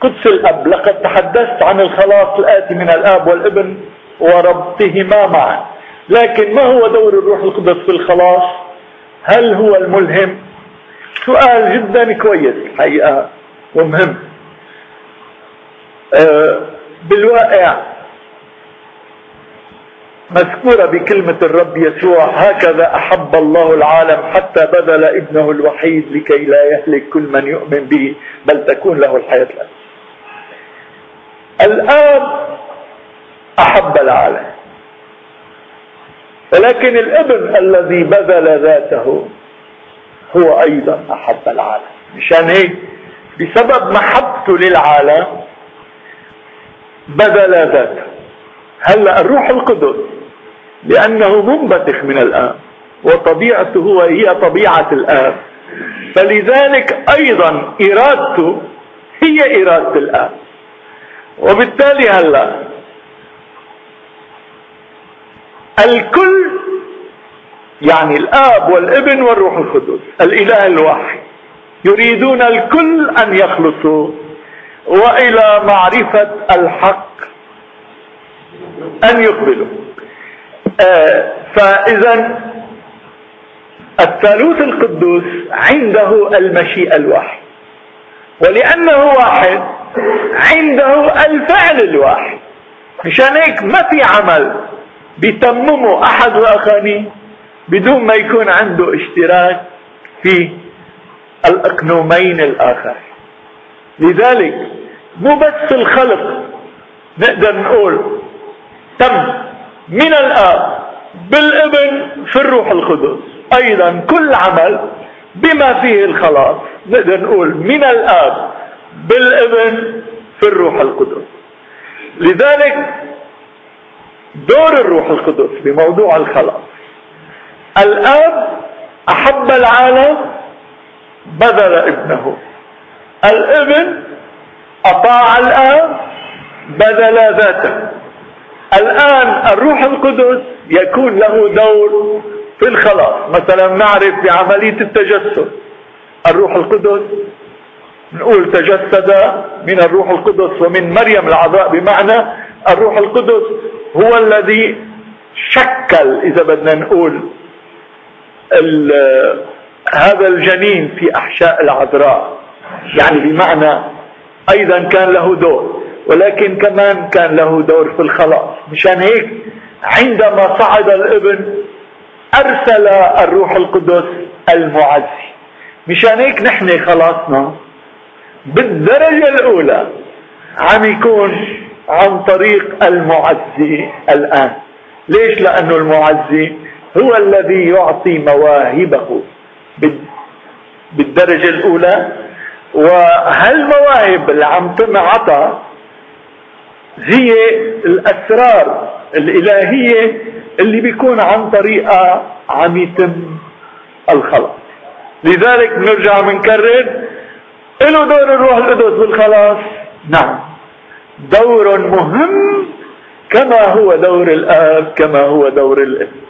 قدس الأب. لقد تحدثت عن الخلاص الآتي من الآب والابن وربطهما معا، لكن ما هو دور الروح القدس في الخلاص؟ هل هو الملهم؟ سؤال جدا كويس الحقيقة ومهم. بالواقع مذكورة بكلمة الرب يسوع: هكذا أحب الله العالم حتى بذل ابنه الوحيد لكي لا يهلك كل من يؤمن به بل تكون له الحياة الأبدية. الآب أحب العالم، ولكن الابن الذي بذل ذاته هو أيضا أحب العالم. مشان هيك بسبب محبته للعالم بذل ذاته. هلأ الروح القدس لأنه منبثق من الآب وطبيعته هي طبيعة الآب، فلذلك أيضا إرادته هي إرادة الآب. وبالتالي هلأ الكل، يعني الآب والابن والروح القدس الإله الواحد، يريدون الكل أن يخلصوا وإلى معرفة الحق أن يقبلوا. فإذا الثالوث القدوس عنده المشيئة الواحد، ولأنه واحد عنده الفعل الواحد. مشان هيك ما في عمل بيتممه أحد وأخانيه بدون ما يكون عنده اشتراك في الأقنومين الآخر. لذلك مو بس الخلق نقدر نقول تم من الآب بالابن في الروح القدس، أيضا كل عمل بما فيه الخلاص نقدر نقول من الآب بالابن في الروح القدس. لذلك دور الروح القدس بموضوع الخلاص: الآب أحب العالم بذل ابنه، الابن أطاع الآب بذل ذاته. الآن الروح القدس يكون له دور في الخلاص. مثلا نعرف بعملية التجسد الروح القدس نقول تجسد من الروح القدس ومن مريم العذراء، بمعنى الروح القدس هو الذي شكل، إذا بدنا نقول، هذا الجنين في أحشاء العذراء، يعني بمعنى أيضا كان له دور، ولكن كمان كان له دور في الخلاص. مشان هيك عندما صعد الابن أرسل الروح القدس المعزي. مشان هيك نحن خلاصنا بالدرجة الأولى عم يكون عن طريق المعزي الآن. ليش؟ لأنه المعزي هو الذي يعطي مواهبه بالدرجة الأولى، وهالمواهب اللي عم تنعطى هي الأسرار الإلهية اللي بيكون عن طريقة عم يتم الخلاص. لذلك نرجع منكرر له دور الروح القدس بالخلاص. نعم، دور مهم كما هو دور الآب كما هو دور الابن.